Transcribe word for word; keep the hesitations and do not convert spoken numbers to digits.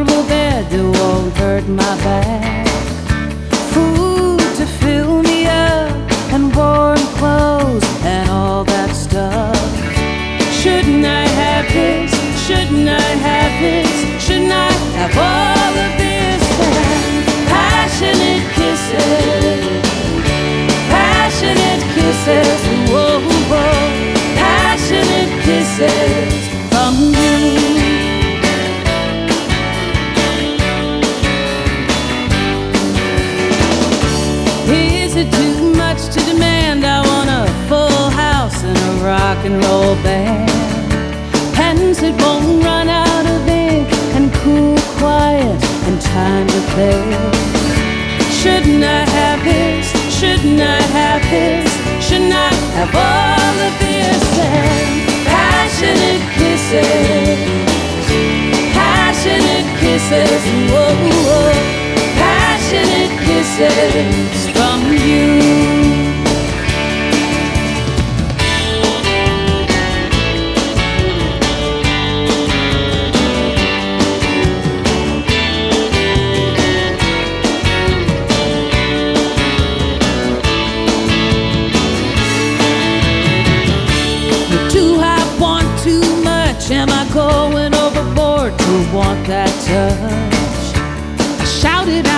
comfortable bed that won't hurt my back, food to fill me up, and warm clothes and all that stuff. Shouldn't I have this? Shouldn't I have this? Shouldn't I have all of this? And passionate kisses, passionate kisses, whoa, whoa, passionate kisses from you. Is it too much to demand? I want a full house and a rock and roll band, pens that won't run out of ink, and cool, quiet, and time to play. Shouldn't I have this? Shouldn't I have this? Shouldn't I have all of this? And passionate kisses, passionate kisses, whoa, whoa, passionate kisses from you. Am I going overboard to want that touch? I shouted